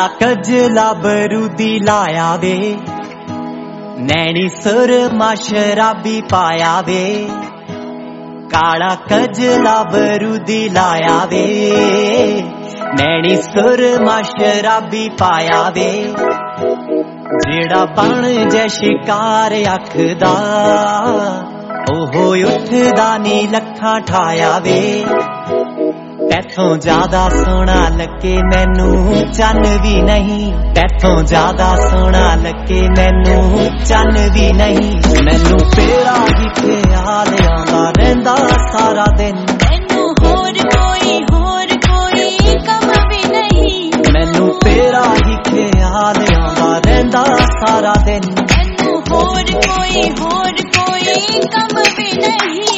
काला कजला बरूदी लाया वे, नैनी सुरमा शराबी पाया वे। काला कजला बरूदी लाया वे, नैनी सुरमा शराबी पाया वे। जेड़ा बन जै शिकार अखदा, ओहो उठदा नी लखा ठाया वे। तैथों ज्यादा सोना लगे मैनू चन भी नहीं, तैथों ज्यादा सोना लगे मैनू चन भी नहीं। मैनू तेरा ही ख्याल आंदा रहिंदा सारा दिन, मैनू होर कोई कम भी नहीं। मैनू तेरा ही ख्याल आंदा रहिंदा सारा दिन, मैनू होर कोई कम भी नहीं।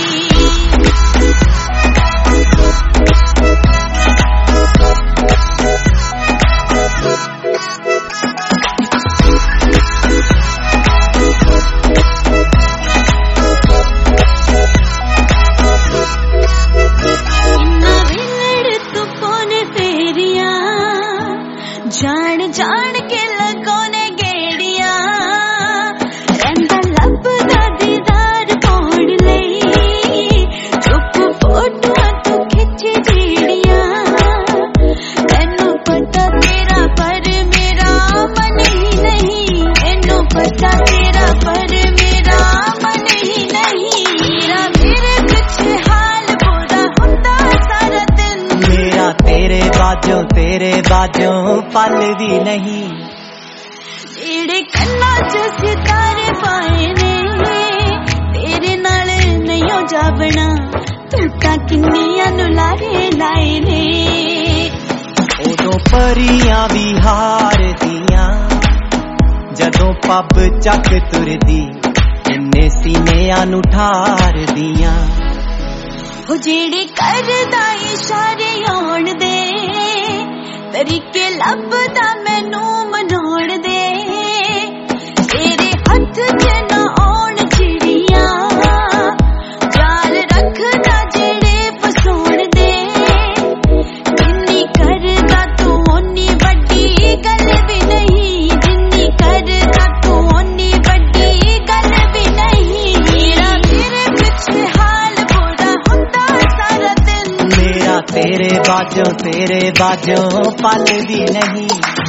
जान के लगोने गेड़िया, रंदा लभदा दीदार पाउण लई। चुप फोटो तू खिच जीड़िया, मैनू पता तेरा पर मेरा मन ही नहीं। मैनू पता तेरा पर मेरा मन ही नहीं। मेरा तेरे पिछे हाल बुरा हुंदा सारा दिन, मेरा तेरे बाजों पल भी नहीं। तेरे कन्ना च सितारे पाए ने, तेरे नाल नहीं हो जावना। तू तां किन्नियां नू लारे लाए ने। उदों परियां भी हार दियां, जदों पब चक तुरदी, इन्ने सीनियां नू ठार दियां। हो जेड़े करदा इशारे आउण दे, तरीके लभदा मैनू मनाउण दे। तेरे हथ च ना आउण चिड़िया, प्यार रखदा जेड़े फसाउण दे। जिन्नी करदा तू ओनी वड्डी गल भी नहीं, जिन्नी करदा तू ओनी वड्डी गल भी नहीं। मेरा तेरे पिछे हाल बुरा हुंदा सारा दिन, मेरा तेरे बाजों पल भी नहीं।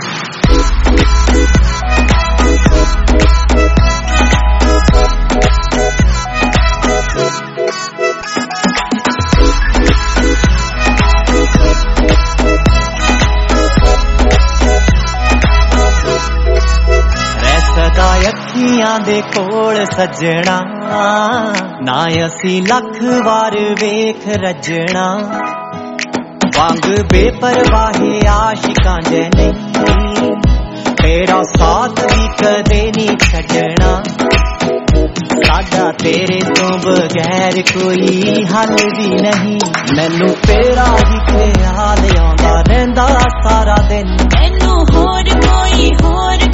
रसदा अखियां दे कोल सजना, ना असी लख वार वेख रजना। वांग बेपरवाहे आशिकां जै नहीं, तेरा साथ भी कदे नहीं छड्डना। साडा तेरे तो बगैर कोई हल भी नहीं। मैनू तेरा ही ख्याल आंदा रहिंदा सारा दिन, मैनू होर कोई